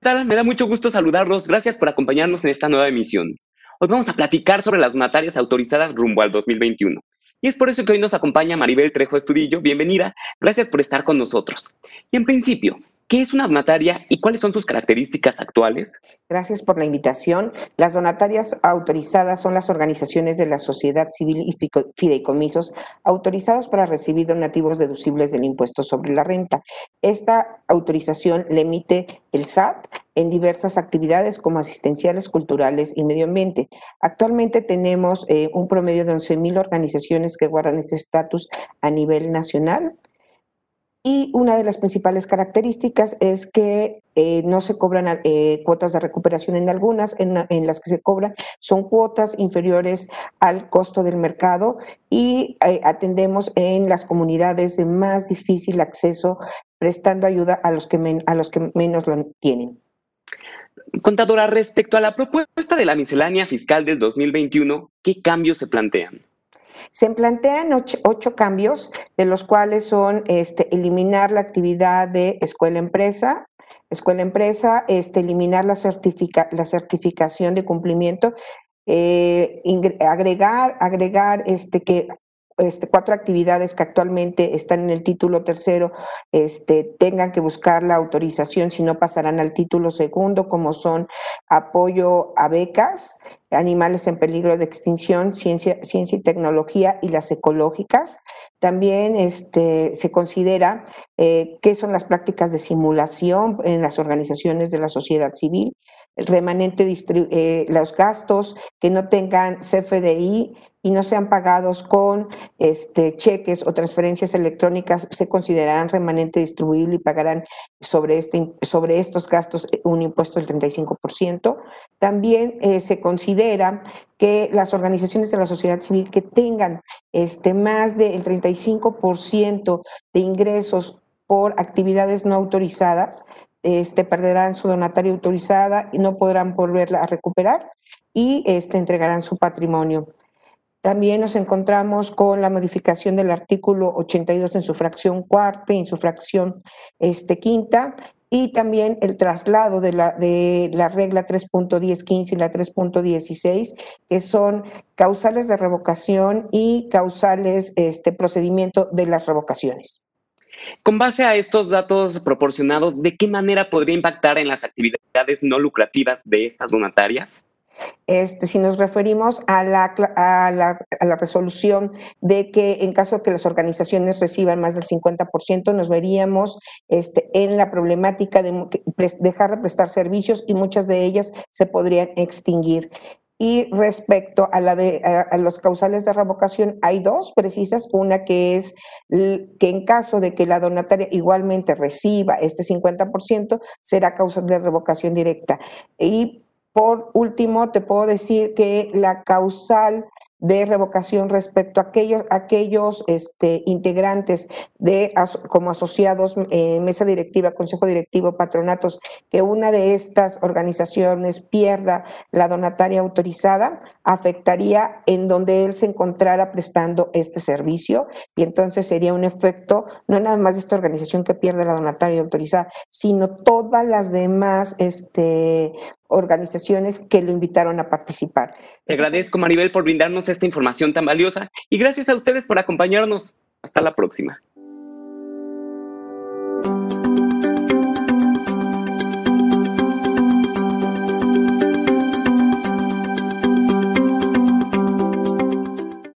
tal? Me da mucho gusto saludarlos. Gracias por acompañarnos en esta nueva emisión. Hoy vamos a platicar sobre las donatarias autorizadas rumbo al 2021. Y es por eso que hoy nos acompaña Maribel Trejo Estudillo. Bienvenida. Gracias por estar con nosotros. Y en principio, ¿qué es una donataria y cuáles son sus características actuales? Gracias por la invitación. Las donatarias autorizadas son las organizaciones de la sociedad civil y fideicomisos autorizados para recibir donativos deducibles del impuesto sobre la renta. Esta autorización le emite el SAT en diversas actividades como asistenciales, culturales y medio ambiente. Actualmente tenemos un promedio de 11,000 organizaciones que guardan este estatus a nivel nacional. Y una de las principales características es que no se cobran cuotas de recuperación en algunas, en las que se cobran son cuotas inferiores al costo del mercado y atendemos en las comunidades de más difícil acceso, prestando ayuda a los que menos lo tienen. Contadora, respecto a la propuesta de la miscelánea fiscal del 2021, ¿qué cambios se plantean? Se plantean 8 cambios, de los cuales son eliminar la actividad de escuela-empresa, eliminar la certificación de cumplimiento, agregar que 4 actividades que actualmente están en el título tercero tengan que buscar la autorización, si no pasarán al título segundo, como son apoyo a becas, animales en peligro de extinción, ciencia y tecnología y las ecológicas. También se considera qué son las prácticas de simulación en las organizaciones de la sociedad civil, el remanente, los gastos que no tengan CFDI y no sean pagados con cheques o transferencias electrónicas se considerarán remanente distribuible y pagarán sobre estos gastos un impuesto del 35%. También se considera que las organizaciones de la sociedad civil que tengan más del 35% de ingresos por actividades no autorizadas perderán su donataria autorizada y no podrán volverla a recuperar y entregarán su patrimonio. También nos encontramos con la modificación del artículo 82 en su fracción cuarta y en su fracción quinta, y también el traslado de la regla 3.1015 y la 3.16, que son causales de revocación y causales procedimiento de las revocaciones. Con base a estos datos proporcionados, ¿de qué manera podría impactar en las actividades no lucrativas de estas donatarias? Si nos referimos a la resolución de que en caso de que las organizaciones reciban más del 50%, nos veríamos en la problemática de dejar de prestar servicios y muchas de ellas se podrían extinguir. Y respecto a los causales de revocación, hay 2 precisas. Una que es que en caso de que la donataria igualmente reciba 50%, será causal de revocación directa. Y por último, te puedo decir que la causal de revocación respecto a aquellos integrantes como asociados, mesa directiva, consejo directivo, patronatos, que una de estas organizaciones pierda la donataria autorizada, afectaría en donde él se encontrara prestando este servicio, y entonces sería un efecto no nada más de esta organización que pierde la donataria autorizada, sino todas las demás organizaciones que lo invitaron a participar. Te agradezco, Maribel, por brindarnos esta información tan valiosa y gracias a ustedes por acompañarnos. Hasta la próxima.